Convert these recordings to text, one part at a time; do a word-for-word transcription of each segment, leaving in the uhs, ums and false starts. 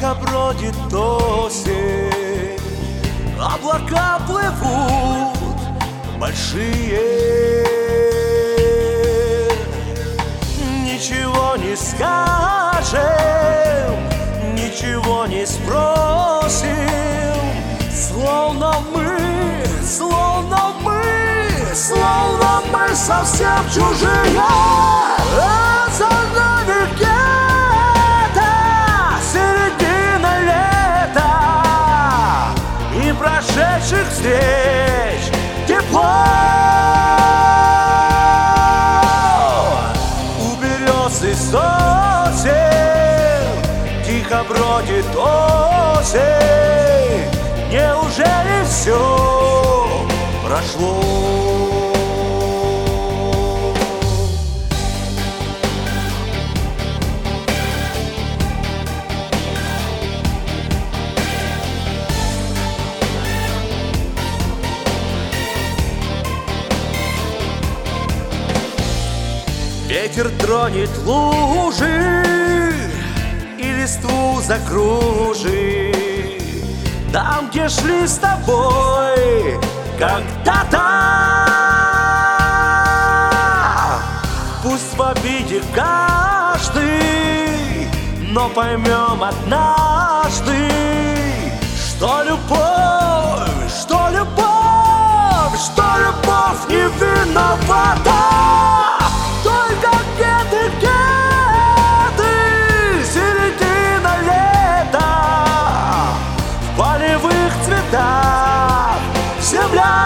тихо бродит осень, облака плывут большие. Ничего не скажем, ничего не спросим, словно мы, словно мы, словно мы совсем чужие. А за нами где-то середина лета и прошедших встреч тепло. У берез и сосен тихо бродит осень. Неужели все прошло? Ветер тронет лужи и листву закружит там, где шли с тобой когда-то. Пусть в обиде каждый, но поймем однажды, что любовь, что любовь, что любовь не виновата. Только где-то, где-то середина лета, в полевых цветах земля.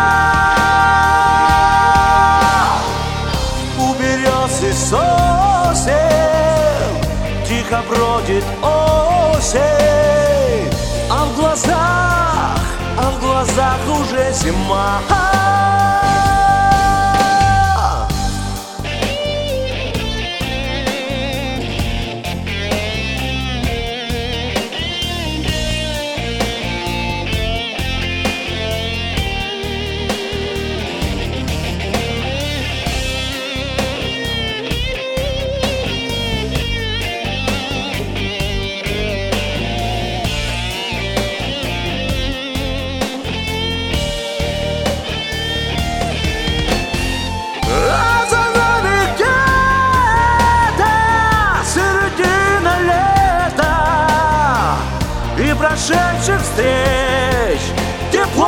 У берез и сосен тихо бродит осень, а в глазах, а в глазах уже зима. Прошедших встреч тепло.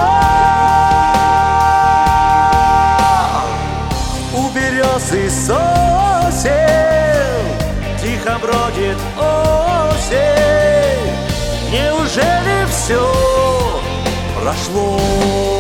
У берез и сосен тихо бродит осень. Неужели все прошло?